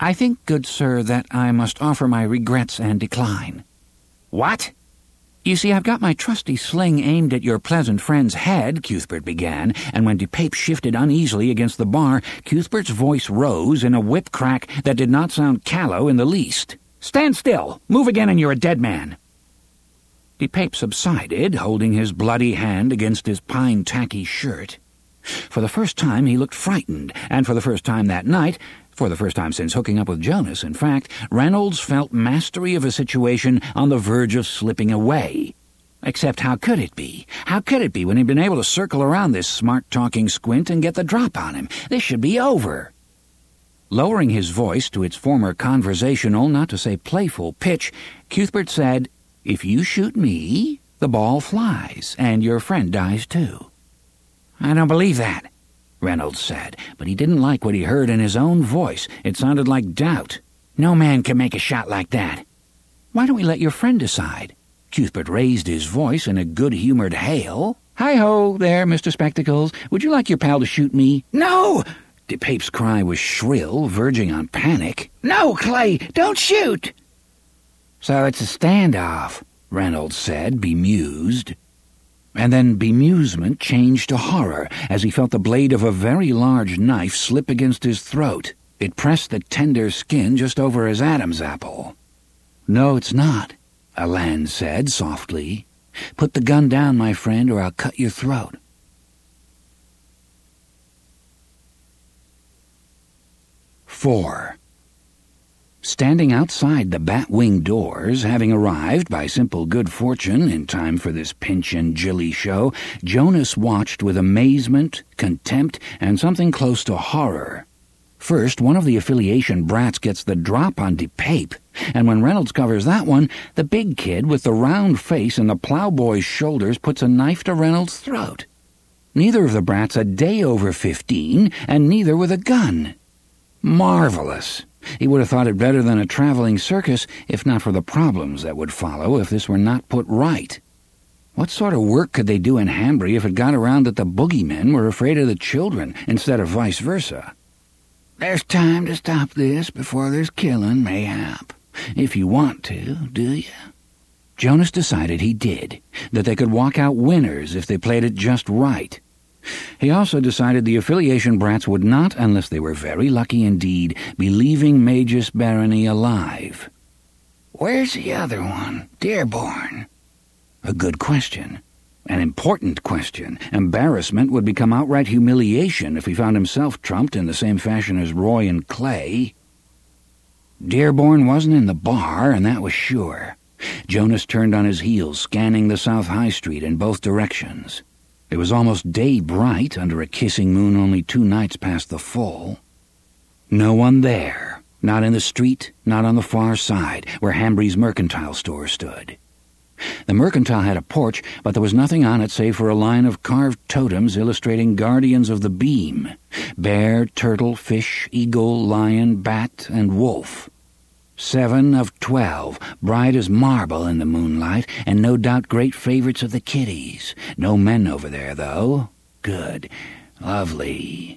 "I think, good sir, that I must offer my regrets and decline." "What?" "You see, I've got my trusty sling aimed at your pleasant friend's head," Cuthbert began, and when DePape shifted uneasily against the bar, Cuthbert's voice rose in a whip crack that did not sound callow in the least. "Stand still! Move again and you're a dead man!" DePape subsided, holding his bloody hand against his pine tacky shirt. For the first time he looked frightened, and for the first time that night, for the first time since hooking up with Jonas, in fact, Reynolds felt mastery of a situation on the verge of slipping away. Except how could it be? How could it be when he'd been able to circle around this smart-talking squint and get the drop on him? This should be over. Lowering his voice to its former conversational, not to say playful, pitch, Cuthbert said, "If you shoot me, the ball flies, and your friend dies too." "I don't believe that," Reynolds said, but he didn't like what he heard in his own voice. It sounded like doubt. "No man can make a shot like that." "Why don't we let your friend decide?" Cuthbert raised his voice in a good-humored hail. "Hi-ho there, Mr. Spectacles. Would you like your pal to shoot me?" "No!" DePape's cry was shrill, verging on panic. "No, Clay, don't shoot!" "So it's a standoff," Reynolds said, bemused. And then bemusement changed to horror as he felt the blade of a very large knife slip against his throat. It pressed the tender skin just over his Adam's apple. "No, it's not," Alain said softly. "Put the gun down, my friend, or I'll cut your throat." "4. Standing outside the Batwing doors, having arrived by simple good fortune in time for this Pinch and Jilly show, Jonas watched with amazement, contempt, and something close to horror. First, one of the affiliation brats gets the drop on DePape, and when Reynolds covers that one, the big kid with the round face and the plowboy's shoulders puts a knife to Reynolds' throat. Neither of the brats a day over 15, and neither with a gun. Marvelous! He would have thought it better than a traveling circus, if not for the problems that would follow if this were not put right. What sort of work could they do in Hambry if it got around that the boogeymen were afraid of the children instead of vice versa? "There's time to stop this before there's killing, mayhap. If you want to, do you?" Jonas decided he did, that they could walk out winners if they played it just right. He also decided the affiliation brats would not, unless they were very lucky indeed, be leaving Magus Barony alive. "Where's the other one, Dearborn?" A good question. An important question. Embarrassment would become outright humiliation if he found himself trumped in the same fashion as Roy and Clay. Dearborn wasn't in the bar, and that was sure. Jonas turned on his heels, scanning the South High Street in both directions. It was almost day-bright under a kissing moon only 2 nights past the full. No one there, not in the street, not on the far side, where Hambry's mercantile store stood. The mercantile had a porch, but there was nothing on it save for a line of carved totems illustrating guardians of the beam: bear, turtle, fish, eagle, lion, bat, and wolf. 7 of 12, bright as marble in the moonlight, and no doubt great favorites of the kiddies. No men over there, though. Good. Lovely.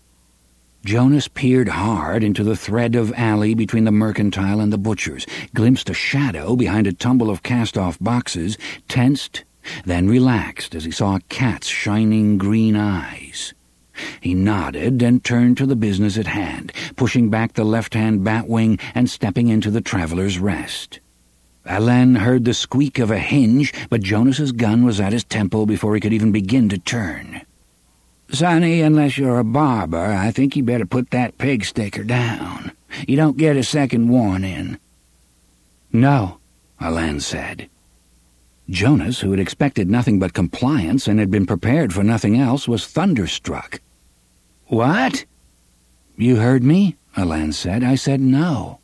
Jonas peered hard into the thread of alley between the mercantile and the butcher's, glimpsed a shadow behind a tumble of cast-off boxes, tensed, then relaxed as he saw a cat's shining green eyes. He nodded and turned to the business at hand, pushing back the left-hand batwing and stepping into the traveler's rest. Alain heard the squeak of a hinge, but Jonas's gun was at his temple before he could even begin to turn. "Sonny, unless you're a barber, I think you better put that pig sticker down. You don't get a second warning." "No," Alain said. Jonas, who had expected nothing but compliance and had been prepared for nothing else, was thunderstruck. "What?" "You heard me," Alain said. "I said no."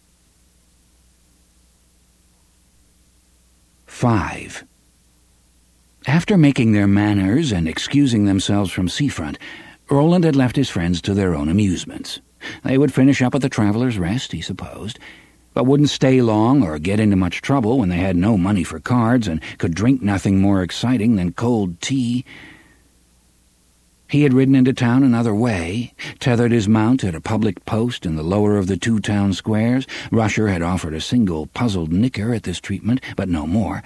5. After making their manners and excusing themselves from Seafront, Roland had left his friends to their own amusements. They would finish up at the Traveler's Rest, he supposed, but wouldn't stay long or get into much trouble when they had no money for cards and could drink nothing more exciting than cold tea. He had ridden into town another way, tethered his mount at a public post in the lower of the two town squares. Rusher had offered a single puzzled nicker at this treatment, but no more,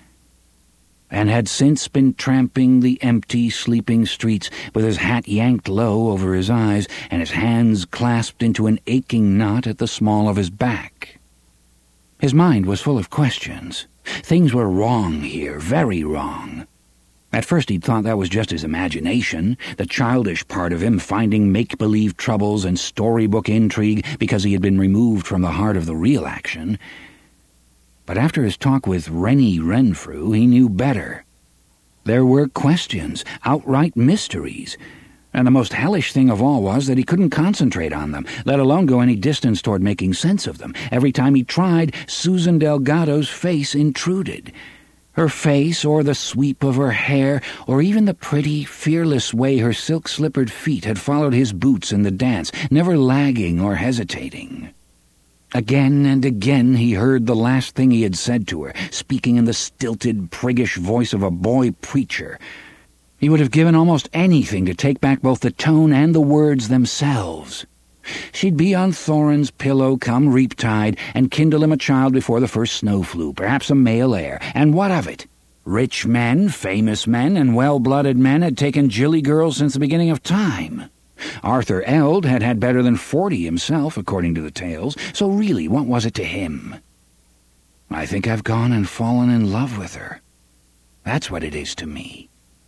and had since been tramping the empty, sleeping streets with his hat yanked low over his eyes and his hands clasped into an aching knot at the small of his back. His mind was full of questions. Things were wrong here, very wrong. At first he'd thought that was just his imagination, the childish part of him finding make-believe troubles and storybook intrigue because he had been removed from the heart of the real action. But after his talk with Rennie Renfrew, he knew better. There were questions, outright mysteries, and the most hellish thing of all was that he couldn't concentrate on them, let alone go any distance toward making sense of them. Every time he tried, Susan Delgado's face intruded. Her face, or the sweep of her hair, or even the pretty, fearless way her silk-slippered feet had followed his boots in the dance, never lagging or hesitating. Again and again he heard the last thing he had said to her, speaking in the stilted, priggish voice of a boy preacher. He would have given almost anything to take back both the tone and the words themselves. She'd be on Thorin's pillow come reap-tide and kindle him a child before the first snow flew, perhaps a male heir. And what of it? Rich men, famous men, and well-blooded men had taken Jilly girls since the beginning of time. Arthur Eld had had better than 40 himself, according to the tales, so really, what was it to him? I think I've gone and fallen in love with her. That's what it is to me.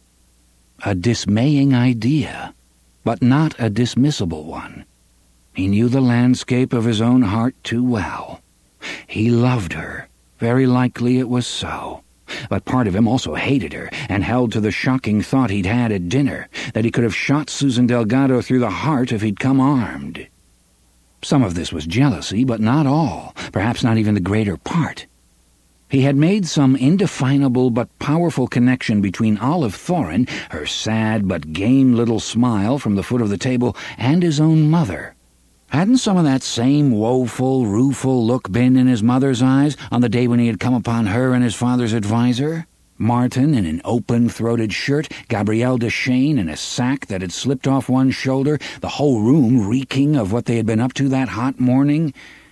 A dismaying idea, but not a dismissible one. He knew the landscape of his own heart too well. He loved her. Very likely it was so. But part of him also hated her, and held to the shocking thought he'd had at dinner, that he could have shot Susan Delgado through the heart if he'd come armed. Some of this was jealousy, but not all, perhaps not even the greater part. He had made some indefinable but powerful connection between Olive Thorin, her sad but game little smile from the foot of the table, and his own mother. Hadn't some of that same woeful, rueful look been in his mother's eyes on the day when he had come upon her and his father's adviser? Martin in an open-throated shirt, Gabrielle Deschênes in a sack that had slipped off one shoulder, the whole room reeking of what they had been up to that hot morning.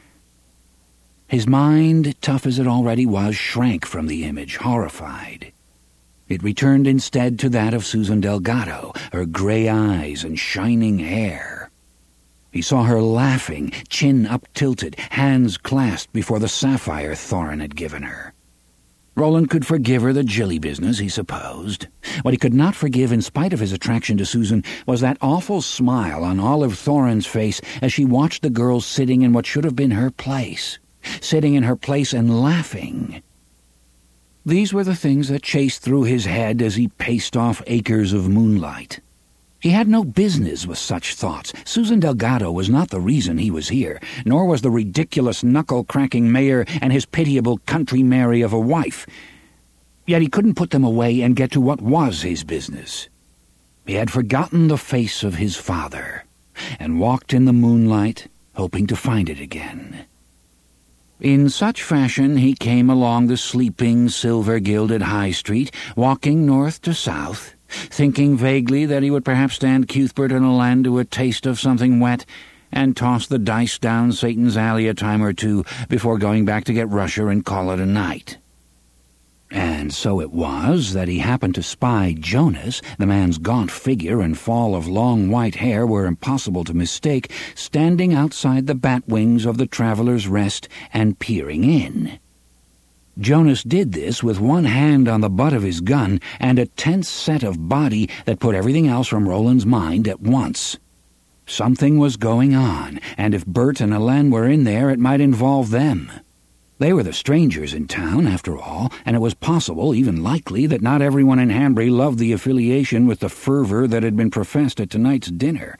His mind, tough as it already was, shrank from the image, horrified. It returned instead to that of Susan Delgado, her gray eyes and shining hair. He saw her laughing, chin up-tilted, hands clasped before the sapphire Thorin had given her. Roland could forgive her the Jilly business, he supposed. What he could not forgive, in spite of his attraction to Susan, was that awful smile on Olive Thorin's face as she watched the girl sitting in what should have been her place. Sitting in her place and laughing. These were the things that chased through his head as he paced off acres of moonlight. He had no business with such thoughts. Susan Delgado was not the reason he was here, nor was the ridiculous knuckle-cracking mayor and his pitiable country Mary of a wife. Yet he couldn't put them away and get to what was his business. He had forgotten the face of his father, and walked in the moonlight, hoping to find it again. In such fashion he came along the sleeping, silver-gilded High Street, walking north to south, thinking vaguely that he would perhaps stand Cuthbert and a land to a taste of something wet, and toss the dice down Satan's Alley a time or two before going back to get Rusher and call it a night. And so it was that he happened to spy Jonas, the man's gaunt figure and fall of long white hair were impossible to mistake, standing outside the bat wings of the Traveller's Rest and peering in. Jonas did this with one hand on the butt of his gun and a tense set of body that put everything else from Roland's mind at once. Something was going on, and if Bert and Helene were in there, it might involve them. They were the strangers in town, after all, and it was possible, even likely, that not everyone in Hanbury loved the affiliation with the fervor that had been professed at tonight's dinner.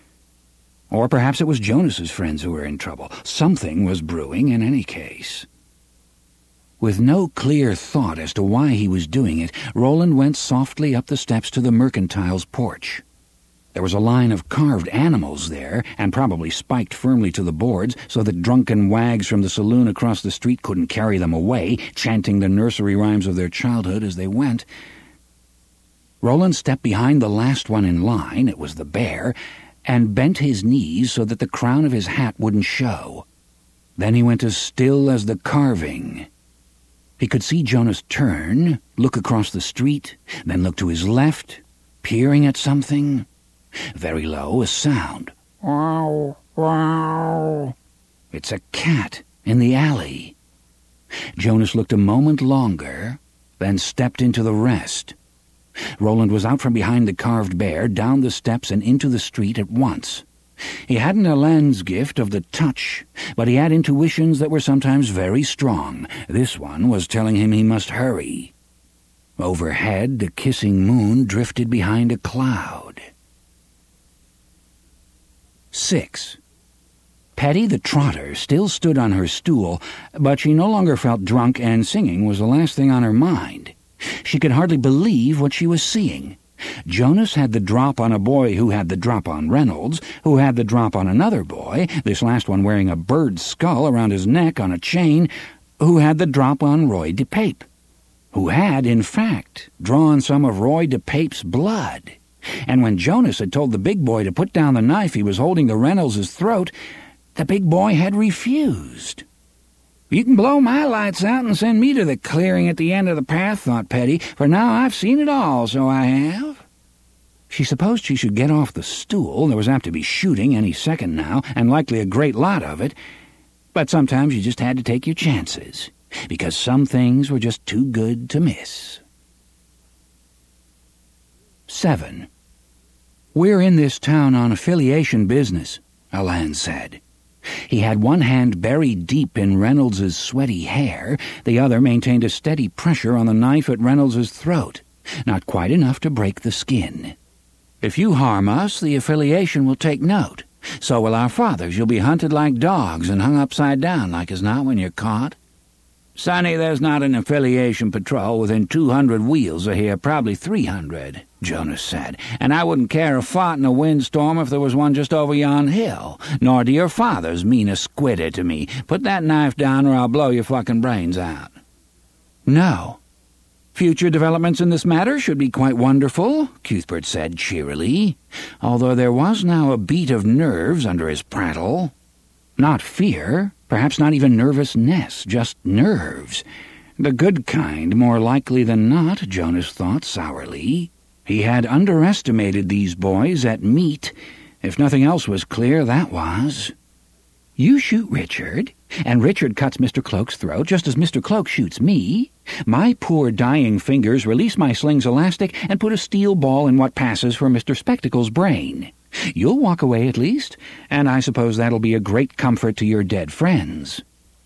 Or perhaps it was Jonas's friends who were in trouble. Something was brewing in any case. With no clear thought as to why he was doing it, Roland went softly up the steps to the Mercantile's porch. There was a line of carved animals there, and probably spiked firmly to the boards, so that drunken wags from the saloon across the street couldn't carry them away, chanting the nursery rhymes of their childhood as they went. Roland stepped behind the last one in line, it was the bear, and bent his knees so that the crown of his hat wouldn't show. Then he went as still as the carving. He could see Jonas turn, look across the street, then look to his left, peering at something. Very low, a sound. Wow, wow. It's a cat in the alley. Jonas looked a moment longer, then stepped into the rest. Roland was out from behind the carved bear, down the steps and into the street at once. He hadn't Alain's gift of the touch, but he had intuitions that were sometimes very strong. This one was telling him he must hurry. Overhead, the kissing moon drifted behind a cloud. 6. Petty the trotter still stood on her stool, but she no longer felt drunk, and singing was the last thing on her mind. She could hardly believe what she was seeing. Jonas had the drop on a boy who had the drop on Reynolds, who had the drop on another boy, this last one wearing a bird's skull around his neck on a chain, who had the drop on Roy DePape, who had, in fact, drawn some of Roy DePape's blood. And when Jonas had told the big boy to put down the knife he was holding to Reynolds' throat, the big boy had refused. "You can blow my lights out and send me to the clearing at the end of the path," thought Petty, "for now I've seen it all, so I have." She supposed she should get off the stool. There was apt to be shooting any second now, and likely a great lot of it. But sometimes you just had to take your chances, because some things were just too good to miss. 7. "We're in this town on affiliation business," Alain said. He had one hand buried deep in Reynolds' sweaty hair, the other maintained a steady pressure on the knife at Reynolds' throat, not quite enough to break the skin. "If you harm us, the affiliation will take note. So will our fathers. You'll be hunted like dogs and hung upside down, like as not, when you're caught." "Sonny, there's not an affiliation patrol within 200 wheels of here, probably 300, Jonas said, "and I wouldn't care a fart in a windstorm if there was one just over yon hill, nor do your fathers mean a squitter to me. Put that knife down or I'll blow your fucking brains out." "No. Future developments in this matter should be quite wonderful," Cuthbert said cheerily, although there was now a beat of nerves under his prattle. Not fear, perhaps not even nervousness, just nerves. The good kind, more likely than not, Jonas thought sourly. He had underestimated these boys at meat. If nothing else was clear, that was. "You shoot Richard, and Richard cuts Mr. Cloak's throat just as Mr. Cloak shoots me. My poor dying fingers release my sling's elastic and put a steel ball in what passes for Mr. Spectacle's brain. You'll walk away at least, and I suppose that'll be a great comfort to your dead friends."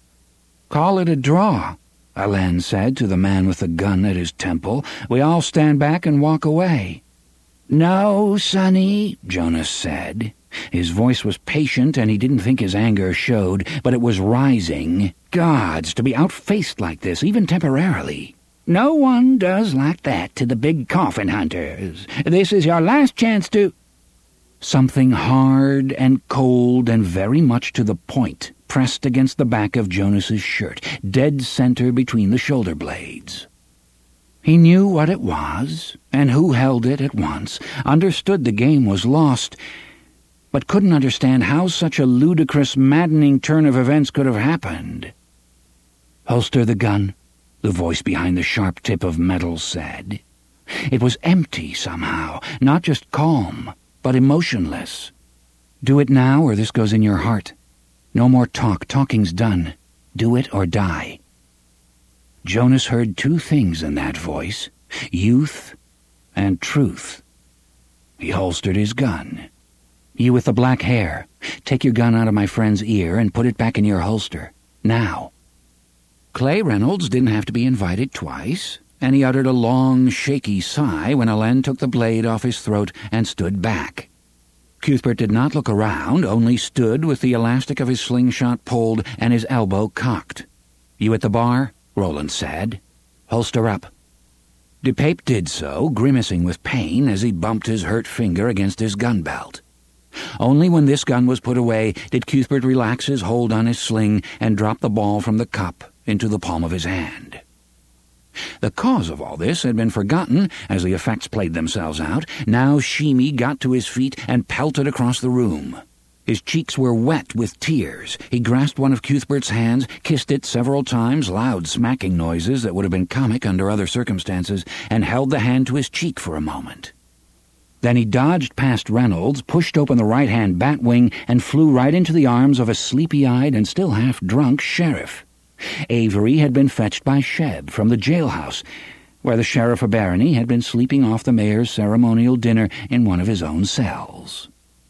"Call it a draw," Alain said to the man with the gun at his temple. "We all stand back and walk away." "No, Sonny," Jonas said. His voice was patient, and he didn't think his anger showed, but it was rising. Gods, to be outfaced like this, even temporarily. "No one does like that to the big coffin hunters. This is your last chance to—" Something hard and cold and very much to the point pressed against the back of Jonas's shirt, dead center between the shoulder blades. He knew what it was, and who held it at once, understood the game was lost, but couldn't understand how such a ludicrous, maddening turn of events could have happened. "Holster the gun," the voice behind the sharp tip of metal said. It was empty somehow, not just calm, but emotionless. "Do it now, or this goes in your heart. No more talk. Talking's done. Do it or die." Jonas heard two things in that voice, youth and truth. He holstered his gun. "You with the black hair, take your gun out of my friend's ear and put it back in your holster. Now." Clay Reynolds didn't have to be invited twice, and he uttered a long, shaky sigh when Alain took the blade off his throat and stood back. Cuthbert did not look around, only stood with the elastic of his slingshot pulled and his elbow cocked. "You at the bar?" Roland said. "Holster up." DePape did so, grimacing with pain as he bumped his hurt finger against his gun belt. Only when this gun was put away did Cuthbert relax his hold on his sling and drop the ball from the cup into the palm of his hand. The cause of all this had been forgotten as the effects played themselves out. Now Sheemy got to his feet and pelted across the room. His cheeks were wet with tears. He grasped one of Cuthbert's hands, kissed it several times, loud smacking noises that would have been comic under other circumstances, and held the hand to his cheek for a moment. Then he dodged past Reynolds, pushed open the right-hand batwing, and flew right into the arms of a sleepy-eyed and still half-drunk sheriff. Avery had been fetched by Sheb from the jailhouse, where the sheriff of Barony had been sleeping off the mayor's ceremonial dinner in one of his own cells.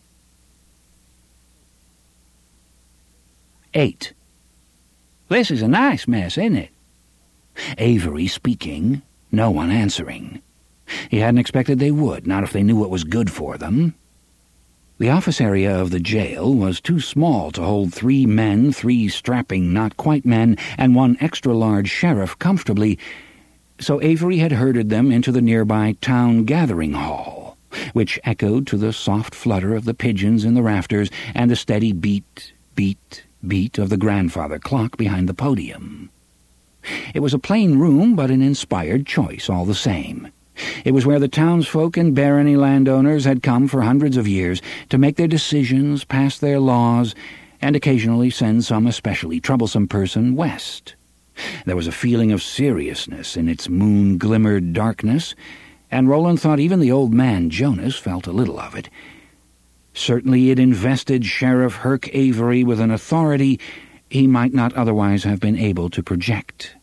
8. "This is a nice mess, isn't it?" Avery speaking, no one answering. He hadn't expected they would, not if they knew what was good for them. The office area of the jail was too small to hold 3 men, 3 strapping not-quite men, and 1 extra-large sheriff comfortably, so Avery had herded them into the nearby town gathering hall, which echoed to the soft flutter of the pigeons in the rafters and the steady beat, beat, beat of the grandfather clock behind the podium. It was a plain room, but an inspired choice all the same. It was where the townsfolk and barony landowners had come for hundreds of years to make their decisions, pass their laws, and occasionally send some especially troublesome person west. There was a feeling of seriousness in its moon-glimmered darkness, and Roland thought even the old man Jonas felt a little of it. Certainly it invested Sheriff Herc Avery with an authority he might not otherwise have been able to project.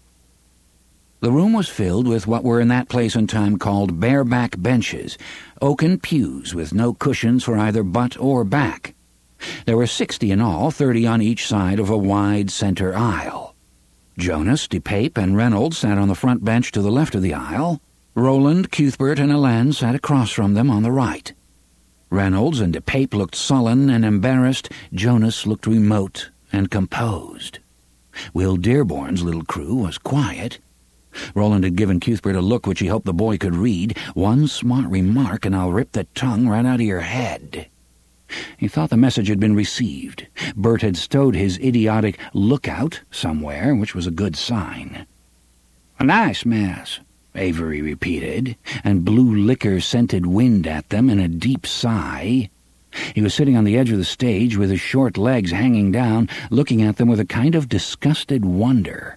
The room was filled with what were in that place and time called bareback benches, oaken pews with no cushions for either butt or back. There were 60 in all, 30 on each side of a wide center aisle. Jonas, DePape, and Reynolds sat on the front bench to the left of the aisle. Roland, Cuthbert, and Alain sat across from them on the right. Reynolds and DePape looked sullen and embarrassed. Jonas looked remote and composed. Will Dearborn's little crew was quiet. Roland had given Cuthbert a look which he hoped the boy could read. "One smart remark, and I'll rip the tongue right out of your head." He thought the message had been received. Bert had stowed his idiotic "lookout" somewhere, which was a good sign. "A nice mess," Avery repeated, and blew liquor-scented wind at them in a deep sigh. He was sitting on the edge of the stage with his short legs hanging down, looking at them with a kind of disgusted wonder.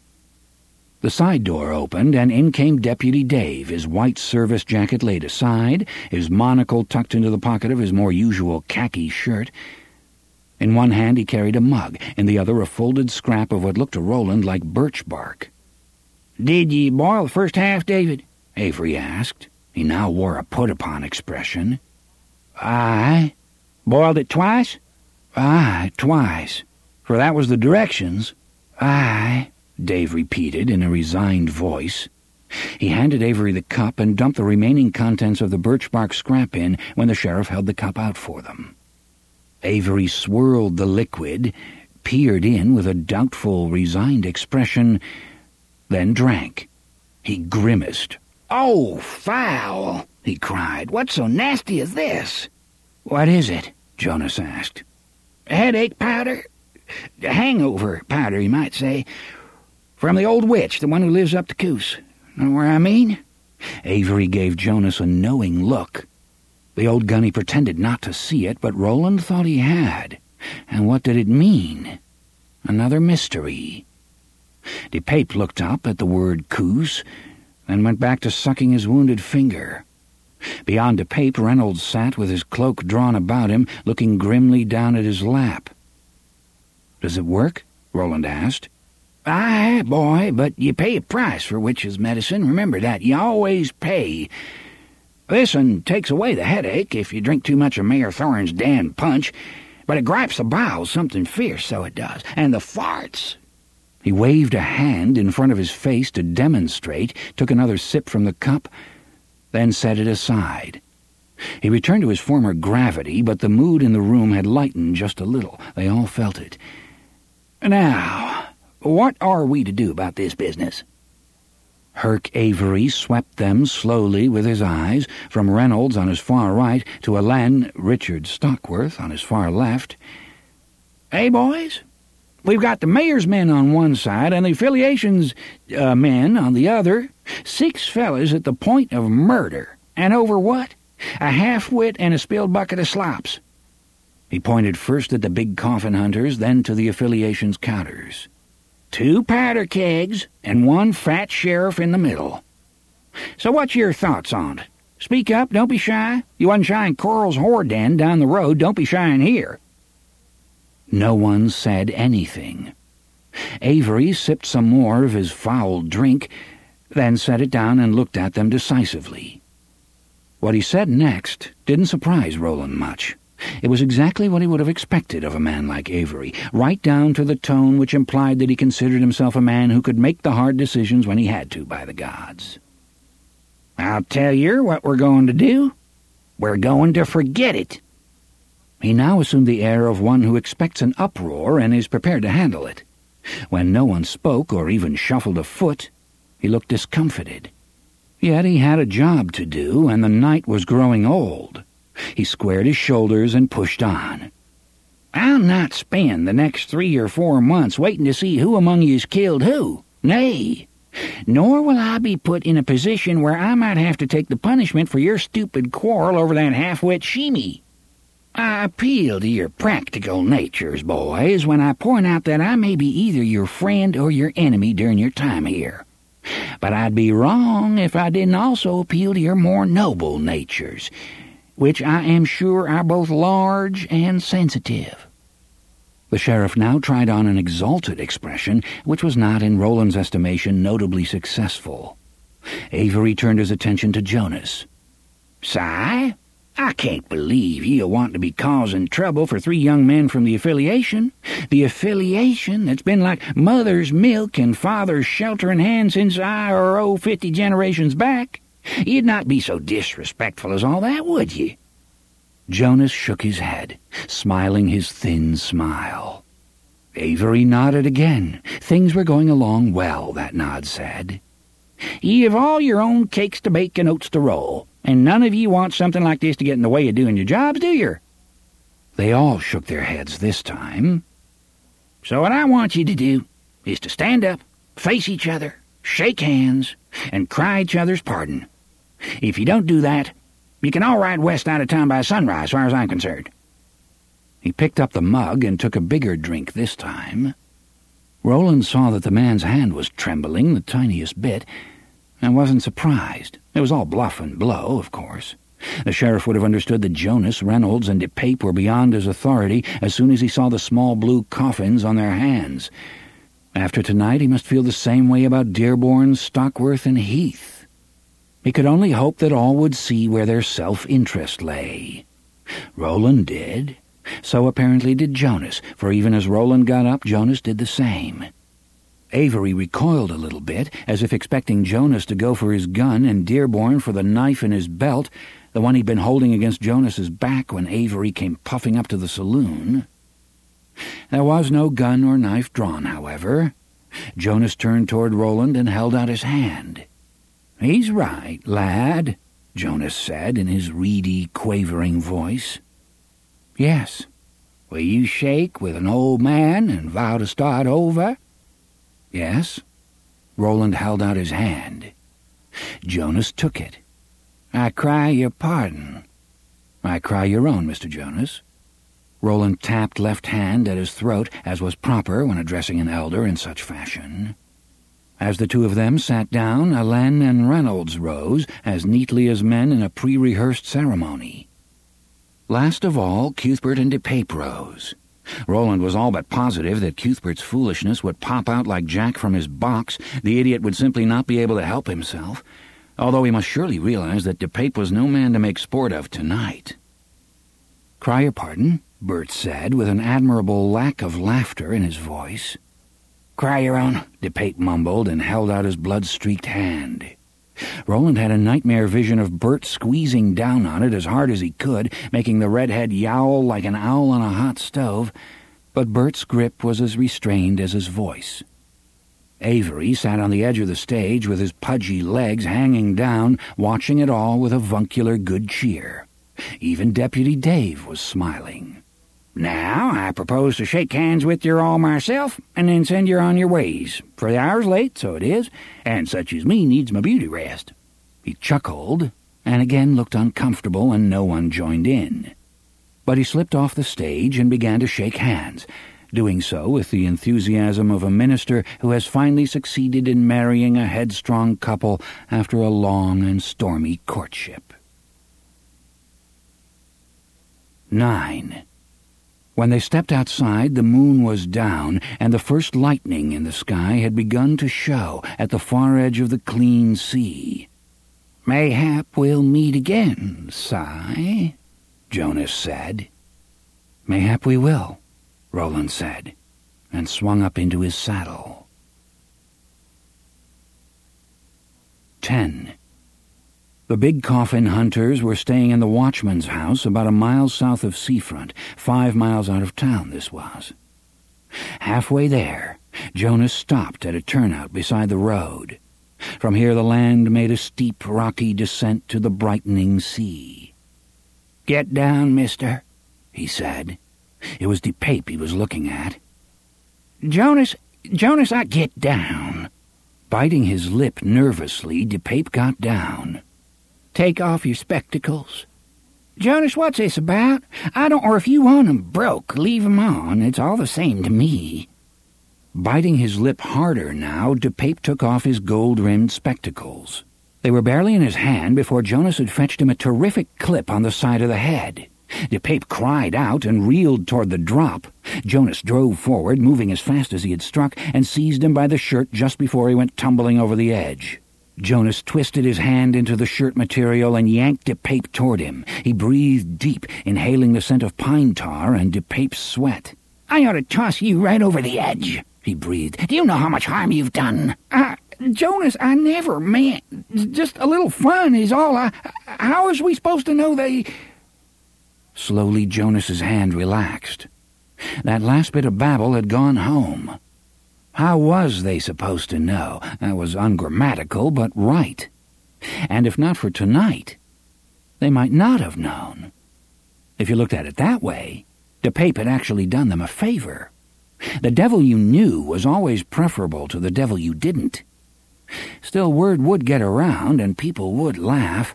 The side door opened, and in came Deputy Dave, his white service jacket laid aside, his monocle tucked into the pocket of his more usual khaki shirt. In one hand he carried a mug, in the other a folded scrap of what looked to Roland like birch bark. "Did ye boil the first half, David?" Avery asked. He now wore a put-upon expression. "Aye." "Boiled it twice?" "Aye, twice. For that was the directions." "Aye," Dave repeated in a resigned voice. He handed Avery the cup and dumped the remaining contents of the birch bark scrap in when the sheriff held the cup out for them. Avery swirled the liquid, peered in with a doubtful, resigned expression, then drank. He grimaced. "Oh, foul!" he cried. "What's so nasty as this?" "What is it?" Jonas asked. "Headache powder. Hangover powder, you might say. From the old witch, the one who lives up the Coos. Know where I mean?" Avery gave Jonas a knowing look. The old gunny pretended not to see it, but Roland thought he had. And what did it mean? Another mystery. DePape looked up at the word Coos, then went back to sucking his wounded finger. Beyond DePape, Reynolds sat with his cloak drawn about him, looking grimly down at his lap. "Does it work?" Roland asked. "Aye, boy, but you pay a price for witch's medicine. Remember that. You always pay. This one takes away the headache if you drink too much of Mayor Thorne's damned punch, but it gripes the bowels something fierce, so it does. And the farts." He waved a hand in front of his face to demonstrate, took another sip from the cup, then set it aside. He returned to his former gravity, but the mood in the room had lightened just a little. They all felt it. "Now, what are we to do about this business?" Herc Avery swept them slowly with his eyes, from Reynolds on his far right to Alain, Richard Stockworth, on his far left. "Hey, boys, We've got the mayor's men on one side and the affiliations men on the other. 6 fellas at the point of murder. And over what? A half-wit and a spilled bucket of slops." He pointed first at the big coffin hunters, then to the affiliations counters. 2 powder kegs and 1 fat sheriff in the middle. So what's your thoughts on it? Speak up, don't be shy. You wasn't shy in Coral's whore den down the road, don't be shy in here. No one said anything. Avery sipped some more of his foul drink, then set it down and looked at them decisively. What he said next didn't surprise Roland much. It was exactly what he would have expected of a man like Avery, right down to the tone which implied that he considered himself a man who could make the hard decisions when he had to, by the gods. "I'll tell yer what we're going to do. We're going to forget it." He now assumed the air of one who expects an uproar and is prepared to handle it. When no one spoke or even shuffled a foot, he looked discomfited. Yet he had a job to do, and the night was growing old. He squared his shoulders and pushed on. "I'll not spend the next 3 or 4 months waiting to see who among yous killed who. Nay, nor will I be put in a position where I might have to take the punishment for your stupid quarrel over that half-wit Sheemy. I appeal to your practical natures, boys, when I point out that I may be either your friend or your enemy during your time here. But I'd be wrong if I didn't also appeal to your more noble natures, which I am sure are both large and sensitive." The sheriff now tried on an exalted expression, which was not, in Roland's estimation, notably successful. Avery turned his attention to Jonas. "Si, I can't believe ye'll want to be causing trouble for 3 young men from the affiliation that's been like mother's milk and father's sheltering hand since 50 generations back. You'd not be so disrespectful as all that, would ye?" Jonas shook his head, smiling his thin smile. Avery nodded again. Things were going along well, that nod said. "Ye have all your own cakes to bake and oats to roll, and none of ye want something like this to get in the way of doing your jobs, do yer?" They all shook their heads this time. "So what I want you to do is to stand up, face each other, shake hands, and cry each other's pardon. If you don't do that, you can all ride west out of town by sunrise, as far as I'm concerned." He picked up the mug and took a bigger drink this time. Roland saw that the man's hand was trembling the tiniest bit, and wasn't surprised. It was all bluff and blow, of course. The sheriff would have understood that Jonas, Reynolds, and DePape were beyond his authority as soon as he saw the small blue coffins on their hands. After tonight he must feel the same way about Dearborn, Stockworth, and Heath. He could only hope that all would see where their self-interest lay. Roland did. So apparently did Jonas, for even as Roland got up, Jonas did the same. Avery recoiled a little bit, as if expecting Jonas to go for his gun and Dearborn for the knife in his belt, the one he'd been holding against Jonas's back when Avery came puffing up to the saloon. There was no gun or knife drawn, however. Jonas turned toward Roland and held out his hand. "He's right, lad," Jonas said in his reedy, quavering voice. "Yes. Will you shake with an old man and vow to start over?" "Yes." Roland held out his hand. Jonas took it. "I cry your pardon." "I cry your own, Mr. Jonas." Roland tapped left hand at his throat, as was proper when addressing an elder in such fashion. As the two of them sat down, Allen and Reynolds rose, as neatly as men in a pre-rehearsed ceremony. Last of all, Cuthbert and DePape rose. Roland was all but positive that Cuthbert's foolishness would pop out like Jack from his box. The idiot would simply not be able to help himself, although he must surely realize that DePape was no man to make sport of tonight. "Cry your pardon," Bert said, with an admirable lack of laughter in his voice. "Cry your own," DePape mumbled and held out his blood-streaked hand. Roland had a nightmare vision of Bert squeezing down on it as hard as he could, making the redhead yowl like an owl on a hot stove, but Bert's grip was as restrained as his voice. Avery sat on the edge of the stage with his pudgy legs hanging down, watching it all with avuncular good cheer. Even Deputy Dave was smiling. Now, I propose to shake hands with yer all myself, and then send yer on your ways, for the hour's late, so it is, and such as me needs my beauty rest." He chuckled, and again looked uncomfortable, and no one joined in. But he slipped off the stage and began to shake hands, doing so with the enthusiasm of a minister who has finally succeeded in marrying a headstrong couple after a long and stormy courtship. 9. When they stepped outside, the moon was down, and the first lightning in the sky had begun to show at the far edge of the clean sea. "Mayhap we'll meet again, Si," Jonas said. "Mayhap we will," Roland said, and swung up into his saddle. 10. The Big Coffin hunters were staying in the watchman's house about a mile south of Seafront, 5 miles out of town this was. Halfway there, Jonas stopped at a turnout beside the road. From here the land made a steep, rocky descent to the brightening sea. "Get down, mister," he said. It was DePape he was looking at. Jonas, I get down." Biting his lip nervously, DePape got down. "Take off your spectacles." "Jonas, what's this about? Or if you want 'em broke, leave 'em on. It's all the same to me." Biting his lip harder now, DePape took off his gold-rimmed spectacles. They were barely in his hand before Jonas had fetched him a terrific clip on the side of the head. DePape cried out and reeled toward the drop. Jonas drove forward, moving as fast as he had struck, and seized him by the shirt just before he went tumbling over the edge. Jonas twisted his hand into the shirt material and yanked DePape toward him. He breathed deep, inhaling the scent of pine tar and DePape's sweat. "I ought to toss you right over the edge," he breathed. "Do you know how much harm you've done?" Jonas, I never meant. Just a little fun is all. How is we supposed to know they—" Slowly Jonas's hand relaxed. That last bit of babble had gone home. How was they supposed to know? That was ungrammatical, but right. And if not for tonight, they might not have known. If you looked at it that way, DePape had actually done them a favor. The devil you knew was always preferable to the devil you didn't. Still, word would get around, and people would laugh.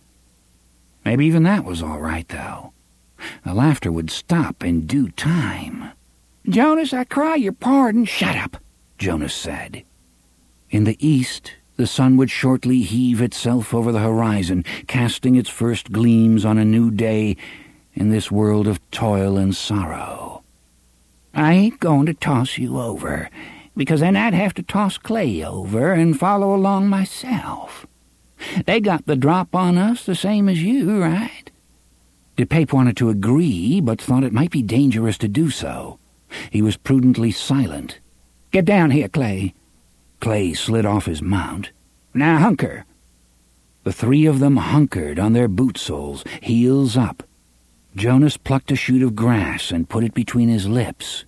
Maybe even that was all right, though. The laughter would stop in due time. "Jonas, I cry your pardon." "Shut up," Jonas said. In the east, the sun would shortly heave itself over the horizon, casting its first gleams on a new day in this world of toil and sorrow. "I ain't going to toss you over, because then I'd have to toss Clay over and follow along myself. They got the drop on us the same as you, right?" DePape wanted to agree, but thought it might be dangerous to do so. He was prudently silent. "Get down here, Clay." Clay slid off his mount. "Now hunker." The three of them hunkered on their boot soles, heels up. Jonas plucked a shoot of grass and put it between his lips.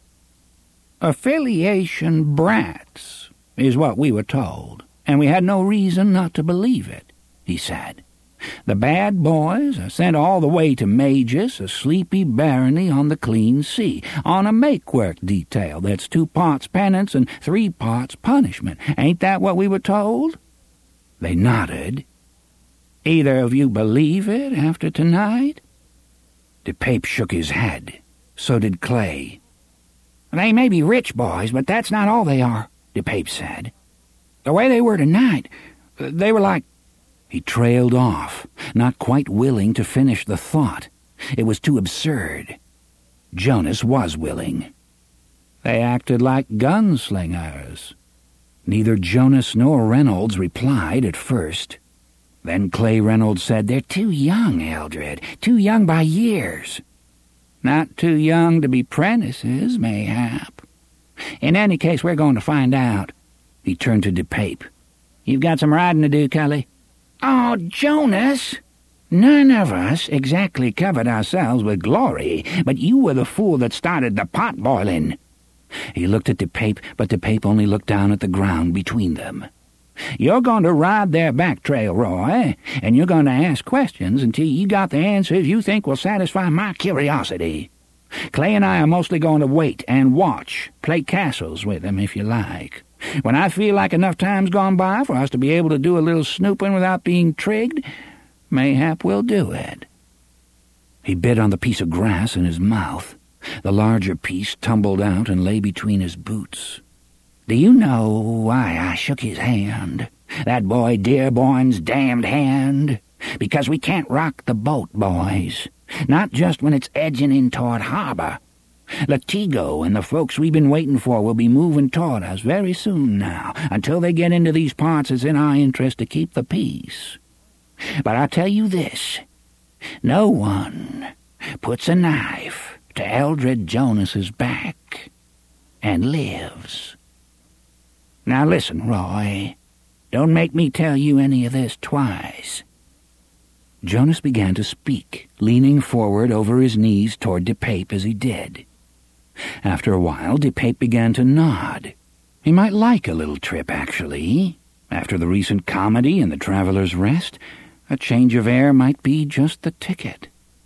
"Affiliation brats is what we were told, and we had no reason not to believe it," he said. "The bad boys are sent all the way to Magus, a sleepy barony on the clean sea, on a make-work detail that's 2 parts penance and 3 parts punishment. Ain't that what we were told?" They nodded. "Either of you believe it after tonight?" DePape shook his head. So did Clay. "They may be rich boys, but that's not all they are," DePape said. "The way they were tonight, they were like—" He trailed off, not quite willing to finish the thought. It was too absurd. Jonas was willing. "They acted like gunslingers." Neither Jonas nor Reynolds replied at first. Then Clay Reynolds said, "They're too young, Eldred, too young by years." "Not too young to be prentices, mayhap. In any case, we're going to find out." He turned to DePape. "You've got some riding to do, Cully." "Oh, Jonas!" "None of us exactly covered ourselves with glory, but you were the fool that started the pot boiling." He looked at DePape, but DePape only looked down at the ground between them. "You're going to ride their back trail, Roy, and you're going to ask questions until you got the answers you think will satisfy my curiosity. Clay and I are mostly going to wait and watch, play castles with him if you like. When I feel like enough time's gone by for us to be able to do a little snooping without being trigged, mayhap we'll do it." He bit on the piece of grass in his mouth. The larger piece tumbled out and lay between his boots. "Do you know why I shook his hand? That boy Dearborn's damned hand? Because we can't rock the boat, boys. Not just when it's edging in toward harbor. Latigo and the folks we've been waiting for will be moving toward us very soon now. Until they get into these parts, it's in our interest to keep the peace. But I tell you this, no one puts a knife to Eldred Jonas's back and lives. Now listen, Roy, don't make me tell you any of this twice." Jonas began to speak, leaning forward over his knees toward DePape as he did. After a while, DePape began to nod. He might like a little trip, actually. After the recent comedy and the Traveler's Rest, a change of air might be just the ticket.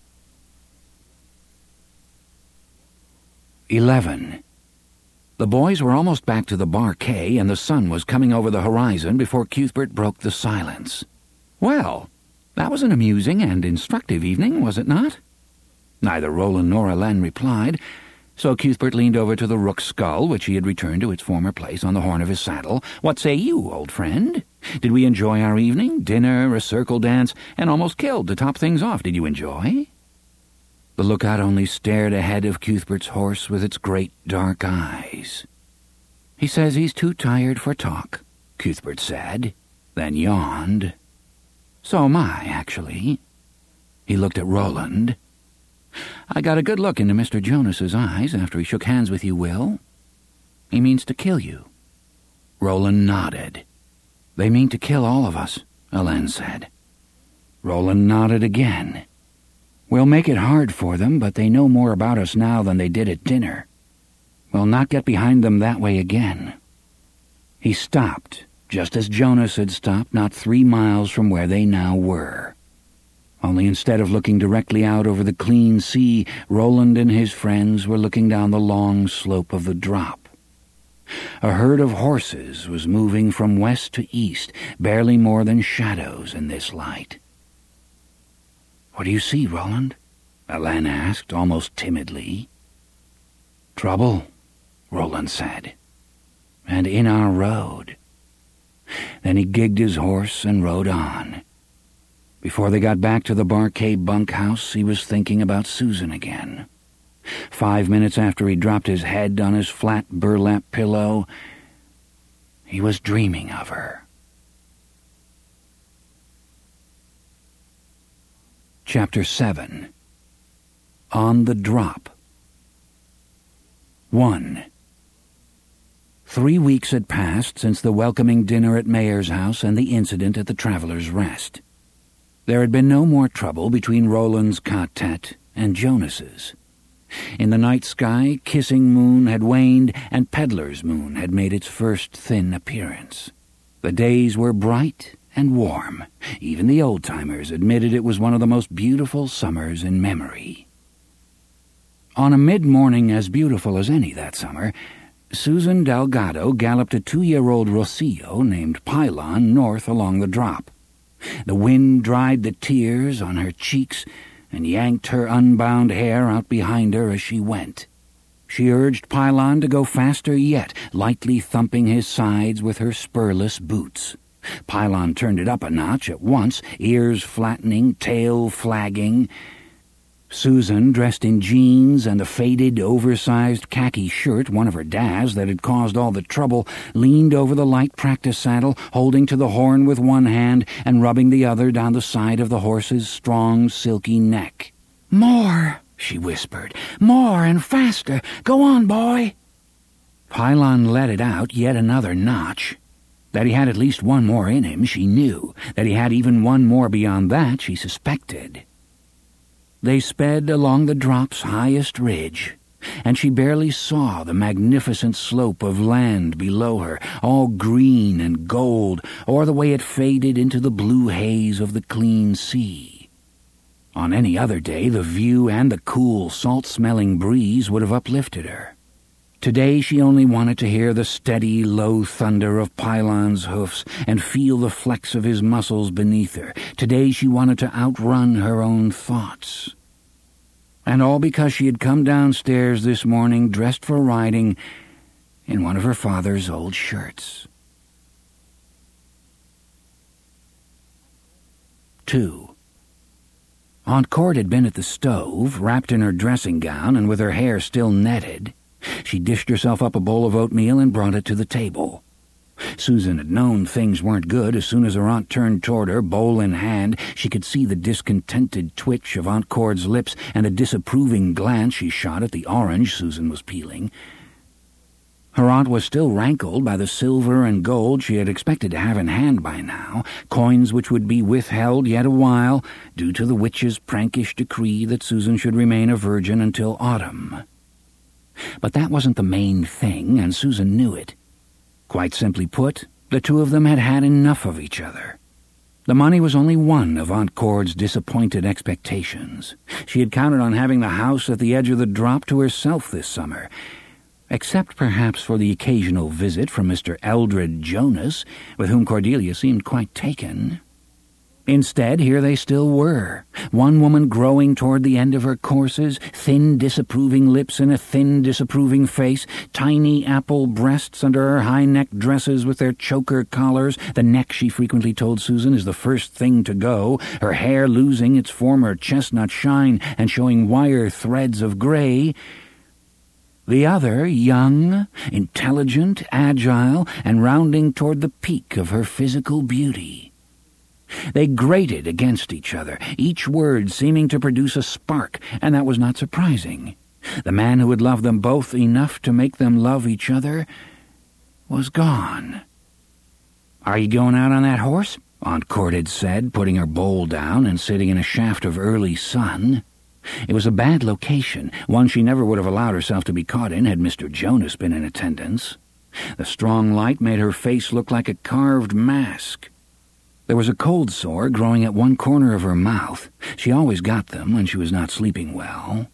11. The boys were almost back to the Barquet, and the sun was coming over the horizon before Cuthbert broke the silence. "Well, that was an amusing and instructive evening, was it not?" Neither Roland nor Elaine replied, so Cuthbert leaned over to the rook's skull, which he had returned to its former place on the horn of his saddle. "What say you, old friend? Did we enjoy our evening? Dinner, a circle dance, and almost killed to top things off. Did you enjoy?" The lookout only stared ahead of Cuthbert's horse with its great dark eyes. "He says he's too tired for talk," Cuthbert said, then yawned. "So am I, actually." He looked at Roland. "I got a good look into Mr. Jonas's eyes after he shook hands with you, Will. He means to kill you." Roland nodded. "They mean to kill all of us," Elaine said. Roland nodded again. "We'll make it hard for them, but they know more about us now than they did at dinner. We'll not get behind them that way again." He stopped, just as Jonas had stopped not 3 miles from where they now were. Only instead of looking directly out over the clean sea, Roland and his friends were looking down the long slope of the drop. A herd of horses was moving from west to east, barely more than shadows in this light. "What do you see, Roland?" Elaine asked, almost timidly. "Trouble," Roland said, "and in our road." Then he gigged his horse and rode on. Before they got back to the Barquet bunkhouse, he was thinking about Susan again. 5 minutes after he dropped his head on his flat burlap pillow, he was dreaming of her. Chapter 7. On the Drop. 1. 3 weeks had passed since the welcoming dinner at Mayer's house and the incident at the Traveler's Rest. There had been no more trouble between Roland's quartet and Jonas's. In the night sky, Kissing Moon had waned, and Peddler's Moon had made its first thin appearance. The days were bright and warm. Even the old-timers admitted it was one of the most beautiful summers in memory. On a mid-morning as beautiful as any that summer, Susan Delgado galloped a 2-year-old Rosillo named Pylon north along the drop. The wind dried the tears on her cheeks and yanked her unbound hair out behind her as she went. She urged Pylon to go faster yet, lightly thumping his sides with her spurless boots. Pylon turned it up a notch at once, ears flattening, tail flagging. Susan, dressed in jeans and a faded, oversized khaki shirt, one of her dad's that had caused all the trouble, leaned over the light practice saddle, holding to the horn with one hand and rubbing the other down the side of the horse's strong, silky neck. "More," she whispered. "More and faster. Go on, boy." Pylon let it out yet another notch. That he had at least one more in him, she knew. That he had even one more beyond that, she suspected. They sped along the drop's highest ridge, and she barely saw the magnificent slope of land below her, all green and gold, or the way it faded into the blue haze of the clean sea. On any other day, the view and the cool, salt-smelling breeze would have uplifted her. Today she only wanted to hear the steady, low thunder of Pylon's hoofs and feel the flex of his muscles beneath her. Today she wanted to outrun her own thoughts. And all because she had come downstairs this morning dressed for riding in one of her father's old shirts. 2. Aunt Cord had been at the stove, wrapped in her dressing gown and with her hair still netted. She dished herself up a bowl of oatmeal and brought it to the table. Susan had known things weren't good. As soon as her aunt turned toward her, bowl in hand, she could see the discontented twitch of Aunt Cord's lips and the disapproving glance she shot at the orange Susan was peeling. Her aunt was still rankled by the silver and gold she had expected to have in hand by now, coins which would be withheld yet a while, due to the witch's prankish decree that Susan should remain a virgin until autumn. But that wasn't the main thing, and Susan knew it. Quite simply put, the two of them had had enough of each other. The money was only one of Aunt Cord's disappointed expectations. She had counted on having the house at the edge of the drop to herself this summer, except perhaps for the occasional visit from Mr. Eldred Jonas, with whom Cordelia seemed quite taken. Instead, here they still were, one woman growing toward the end of her courses, thin, disapproving lips and a thin, disapproving face, tiny apple breasts under her high-necked dresses with their choker collars, the neck, she frequently told Susan, is the first thing to go, her hair losing its former chestnut shine and showing wire threads of gray. The other, young, intelligent, agile, and rounding toward the peak of her physical beauty. They grated against each other, each word seeming to produce a spark, and that was not surprising. The man who had loved them both enough to make them love each other was gone. "Are you going out on that horse?" Aunt Cord had said, putting her bowl down and sitting in a shaft of early sun. It was a bad location, one she never would have allowed herself to be caught in had Mr. Jonas been in attendance. The strong light made her face look like a carved mask. There was a cold sore growing at one corner of her mouth. She always got them when she was not sleeping well.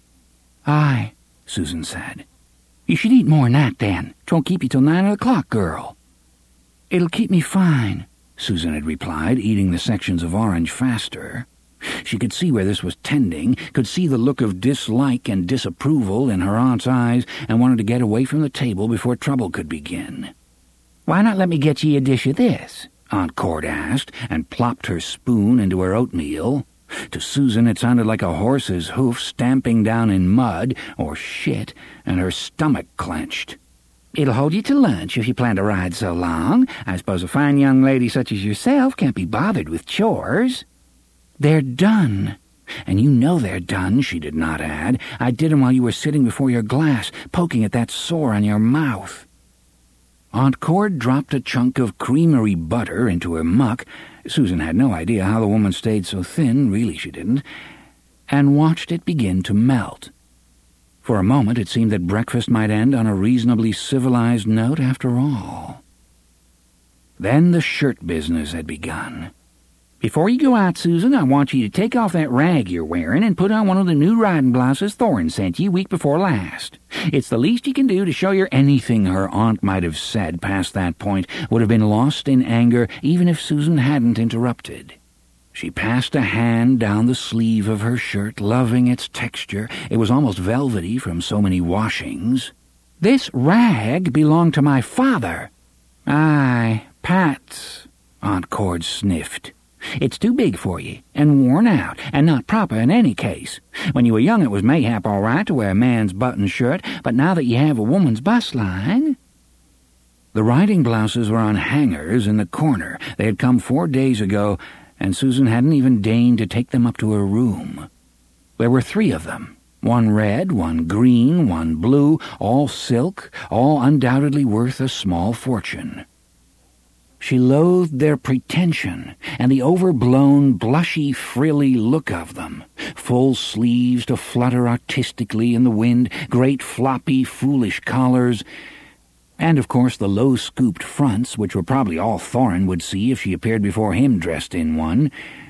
"Aye," Susan said. "You should eat more'n that, then. 'Twon't keep you till 9 o'clock, girl." "It'll keep me fine," Susan had replied, eating the sections of orange faster. She could see where this was tending, could see the look of dislike and disapproval in her aunt's eyes, and wanted to get away from the table before trouble could begin. "Why not let me get ye a dish of this?" Aunt Cord asked, and plopped her spoon into her oatmeal. To Susan it sounded like a horse's hoof stamping down in mud, or shit, and her stomach clenched. "It'll hold you to lunch if you plan to ride so long. I suppose a fine young lady such as yourself can't be bothered with chores." "They're done. And you know they're done," she did not add. "I did 'em while you were sitting before your glass, poking at that sore on your mouth." Aunt Cord dropped a chunk of creamery butter into her muck. Susan had no idea how the woman stayed so thin, really she didn't, and watched it begin to melt. For a moment it seemed that breakfast might end on a reasonably civilized note after all. Then the shirt business had begun. "Before you go out, Susan, I want you to take off that rag you're wearing and put on one of the new riding blouses Thorin sent you week before last. It's the least you can do to show your—" Anything her aunt might have said past that point would have been lost in anger, even if Susan hadn't interrupted. She passed a hand down the sleeve of her shirt, loving its texture. It was almost velvety from so many washings. "This rag belonged to my father." "Aye, Pat's," Aunt Cord sniffed. "It's too big for you, and worn out, and not proper in any case. When you were young it was mayhap all right to wear a man's button shirt, but now that you have a woman's bust line—" The riding blouses were on hangers in the corner. They had come 4 days ago, and Susan hadn't even deigned to take them up to her room. There were 3 of them, one red, one green, one blue, all silk, all undoubtedly worth a small fortune. She loathed their pretension and the overblown, blushy, frilly look of them. Full sleeves to flutter artistically in the wind, great floppy, foolish collars, and of course the low-scooped fronts, which were probably all Thorin would see if she appeared before him dressed in one.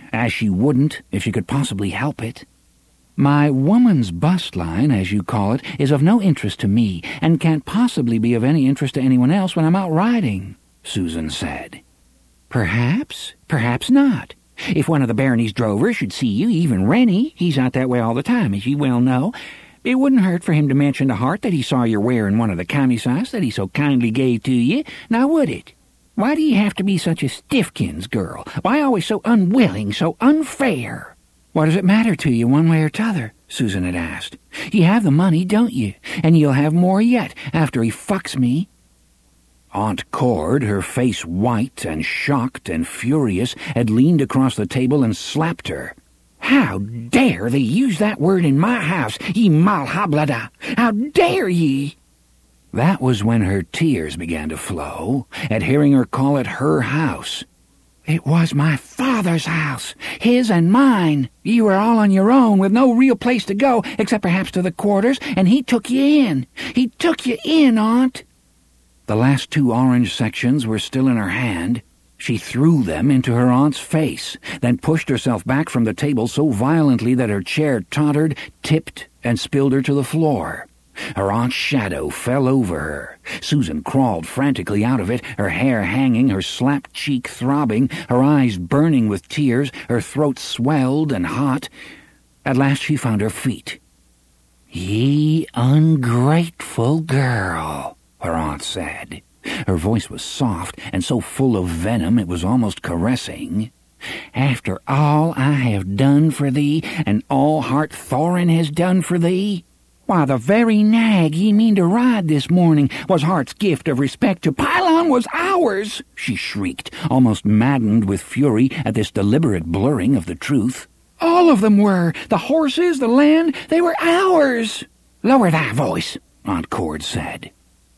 as she wouldn't if she could possibly help it. "My woman's bust line, as you call it, is of no interest to me, and can't possibly be of any interest to anyone else when I'm out riding," Susan said. "Perhaps, perhaps not. If one of the barony's drovers should see you, even Rennie, he's out that way all the time, as you well know, it wouldn't hurt for him to mention to Hart that he saw you wearing one of the camisas that he so kindly gave to you, now would it? Why do you have to be such a stiffkins, girl? Why always so unwilling, so unfair?" "What does it matter to you one way or t'other?" Susan had asked. "You have the money, don't you? And you'll have more yet after he fucks me." Aunt Cord, her face white and shocked and furious, had leaned across the table and slapped her. "How dare they use that word in my house, ye malhablada! How dare ye!" That was when her tears began to flow, at hearing her call it her house. "It was my father's house, his and mine. You were all on your own, with no real place to go, except perhaps to the quarters, and he took you in. He took you in, Aunt." The last 2 orange sections were still in her hand. She threw them into her aunt's face, then pushed herself back from the table so violently that her chair tottered, tipped, and spilled her to the floor. Her aunt's shadow fell over her. Susan crawled frantically out of it, her hair hanging, her slapped cheek throbbing, her eyes burning with tears, her throat swelled and hot. At last she found her feet. "Ye ungrateful girl," her aunt said. Her voice was soft and so full of venom it was almost caressing. "After all I have done for thee, and all Hart Thorin has done for thee? Why, the very nag ye mean to ride this morning was Hart's gift of respect to Pylon was ours," she shrieked, almost maddened with fury at this deliberate blurring of the truth. "All of them were. The horses, the land, they were ours." "Lower thy voice," Aunt Cord said.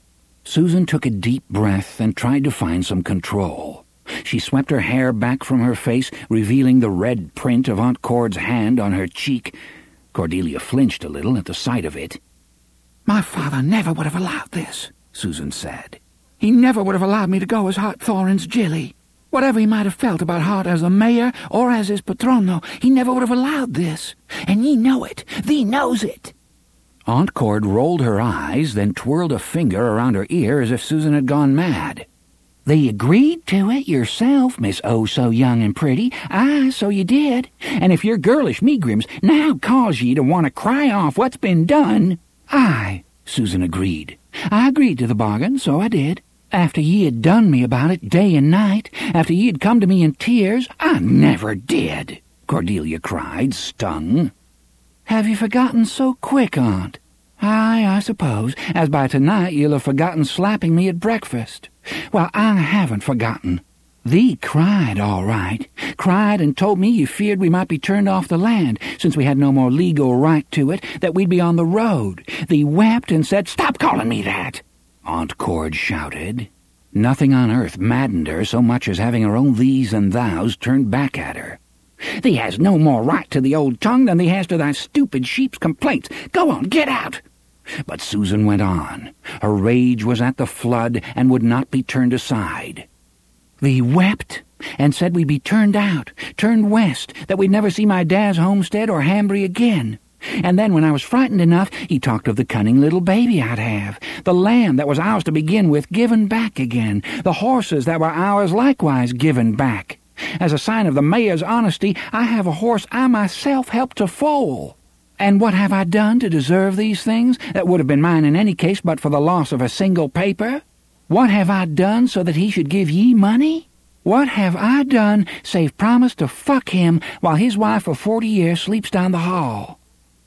Susan took a deep breath and tried to find some control. She swept her hair back from her face, revealing the red print of Aunt Cord's hand on her cheek. Cordelia flinched a little at the sight of it. "My father never would have allowed this," Susan said. "He never would have allowed me to go as Hart Thorin's Jilly. Whatever he might have felt about Hart as the mayor or as his patrono, he never would have allowed this. And ye know it. Thee knows it." Aunt Cord rolled her eyes, then twirled a finger around her ear as if Susan had gone mad. "Thee agreed to it yourself, Miss Oh-so-young and pretty. Aye, so you did. And if your girlish megrims now cause ye to want to cry off what's been done—" "Aye," Susan agreed. "I agreed to the bargain, so I did. After ye had done me about it day and night, after ye had come to me in tears—" "I never did," Cordelia cried, stung. "Have you forgotten so quick, Aunt?" "Aye, I suppose, as by tonight you'll have forgotten slapping me at breakfast. Well, I haven't forgotten. Thee cried, all right. Cried and told me you feared we might be turned off the land, since we had no more legal right to it, that we'd be on the road. Thee wept and said, 'Stop calling me that!'" Aunt Cord shouted. Nothing on earth maddened her so much as having her own these and thous turned back at her. "Thee has no more right to the old tongue than thee has to thy stupid sheep's complaints. Go on, get out!" But Susan went on. Her rage was at the flood and would not be turned aside. "Thee wept and said we'd be turned out, turned west, that we'd never see my dad's homestead or Hambry again. And then when I was frightened enough, he talked of the cunning little baby I'd have, the land that was ours to begin with given back again, the horses that were ours likewise given back. As a sign of the mayor's honesty, I have a horse I myself helped to foal. And what have I done to deserve these things that would have been mine in any case but for the loss of a single paper? What have I done so that he should give ye money? What have I done save promise to fuck him while his wife of 40 years sleeps down the hall?"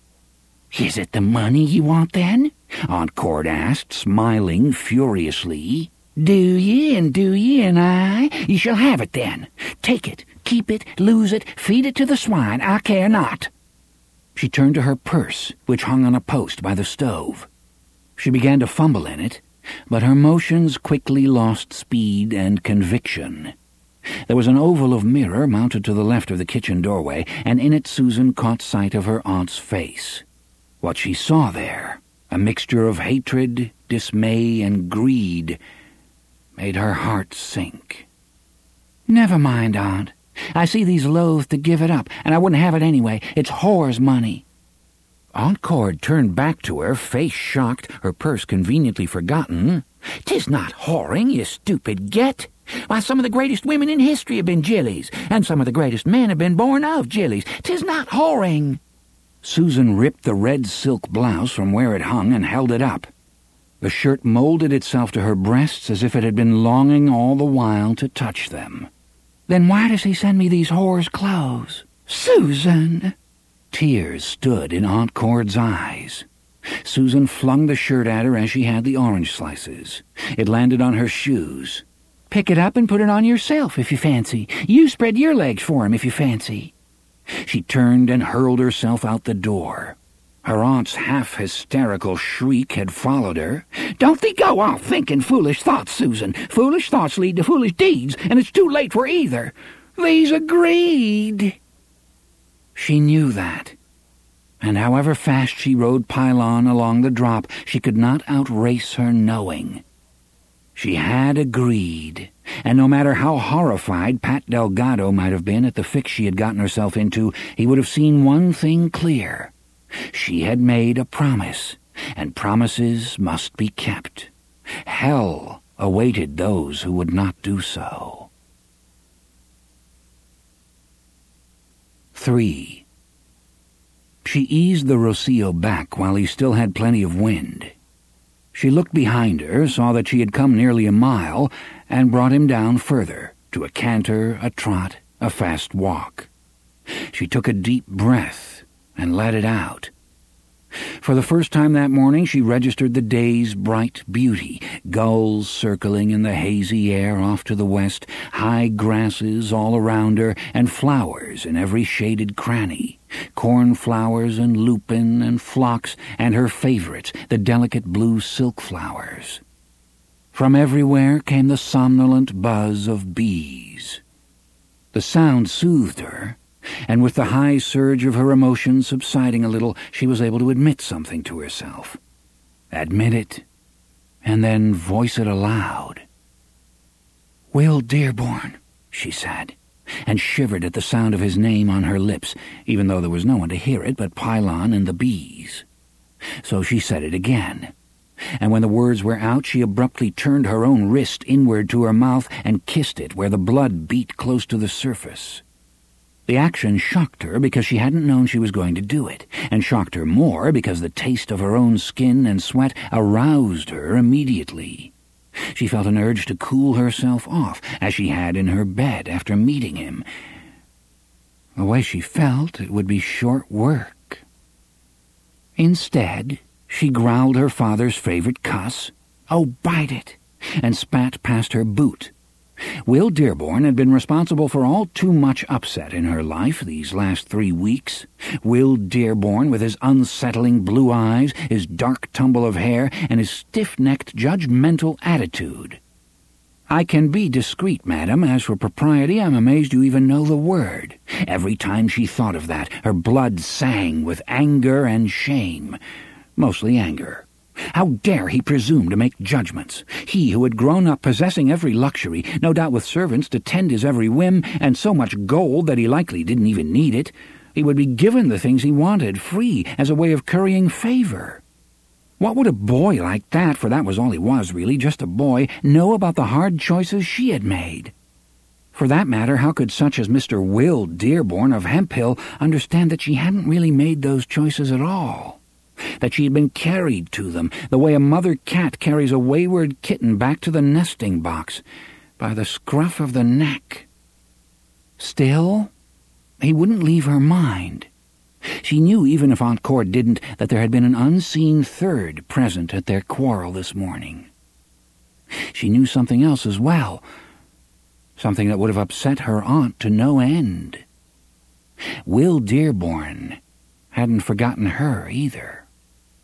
"Is it the money ye want, then?" Aunt Cord asked, smiling furiously. "Do ye, and I? Ye shall have it, then. Take it, keep it, lose it, feed it to the swine, I care not." She turned to her purse, which hung on a post by the stove. She began to fumble in it, but her motions quickly lost speed and conviction. There was an oval of mirror mounted to the left of the kitchen doorway, and in it Susan caught sight of her aunt's face. What she saw there, a mixture of hatred, dismay, and greed, made her heart sink. "Never mind, Aunt," I see these loath to give it up, and I wouldn't have it anyway. It's whore's money." Aunt Cord turned back to her, face shocked, her purse conveniently forgotten. "'Tis not whoring, you stupid get. Why, some of the greatest women in history have been Jillies, and some of the greatest men have been born of Jillies. 'Tis not whoring." Susan ripped the red silk blouse from where it hung and held it up. The shirt molded itself to her breasts as if it had been longing all the while to touch them. "Then why does he send me these whore's clothes?" "Susan!" Tears stood in Aunt Cord's eyes. Susan flung the shirt at her as she had the orange slices. It landed on her shoes. "Pick it up and put it on yourself, if you fancy. You spread your legs for him, if you fancy." She turned and hurled herself out the door. Her aunt's half-hysterical shriek had followed her. "Don't thee go off thinking foolish thoughts, Susan. Foolish thoughts lead to foolish deeds, and it's too late for either. Thee's agreed." She knew that, and however fast she rode pylon along the drop, she could not outrace her knowing. She had agreed, and no matter how horrified Pat Delgado might have been at the fix she had gotten herself into, he would have seen one thing clear. She had made a promise, and promises must be kept. Hell awaited those who would not do so. 3. She eased the Rocio back while he still had plenty of wind. She looked behind her, saw that she had come nearly a mile, and brought him down further, to a canter, a trot, a fast walk. She took a deep breath and let it out. For the first time that morning she registered the day's bright beauty, gulls circling in the hazy air off to the west, high grasses all around her, and flowers in every shaded cranny, cornflowers and lupin and phlox, and her favorites, the delicate blue silk flowers. From everywhere came the somnolent buzz of bees. The sound soothed her, and with the high surge of her emotions subsiding a little, she was able to admit something to herself. Admit it, and then voice it aloud. "Will Dearborn," she said, and shivered at the sound of his name on her lips, even though there was no one to hear it but Pylon and the bees. So she said it again, and when the words were out, she abruptly turned her own wrist inward to her mouth and kissed it where the blood beat close to the surface. The action shocked her because she hadn't known she was going to do it, and shocked her more because the taste of her own skin and sweat aroused her immediately. She felt an urge to cool herself off, as she had in her bed after meeting him. The way she felt, it would be short work. Instead, she growled her father's favorite cuss, "Oh, bite it," and spat past her boot. Will Dearborn had been responsible for all too much upset in her life these last 3 weeks. Will Dearborn, with his unsettling blue eyes, his dark tumble of hair, and his stiff-necked, judgmental attitude. "I can be discreet, madam. As for propriety, I'm amazed you even know the word." Every time she thought of that, her blood sang with anger and shame. Mostly anger. How dare he presume to make judgments? He who had grown up possessing every luxury, no doubt with servants to tend his every whim, and so much gold that he likely didn't even need it. He would be given the things he wanted, free, as a way of currying favor. What would a boy like that, for that was all he was really, just a boy, know about the hard choices she had made? For that matter, how could such as Mr. Will Dearborn of Hemphill understand that she hadn't really made those choices at all? That she had been carried to them, the way a mother cat carries a wayward kitten back to the nesting box, by the scruff of the neck. Still, he wouldn't leave her mind. She knew, even if Aunt Cord didn't, that there had been an unseen third present at their quarrel this morning. She knew something else as well, something that would have upset her aunt to no end. Will Dearborn hadn't forgotten her either.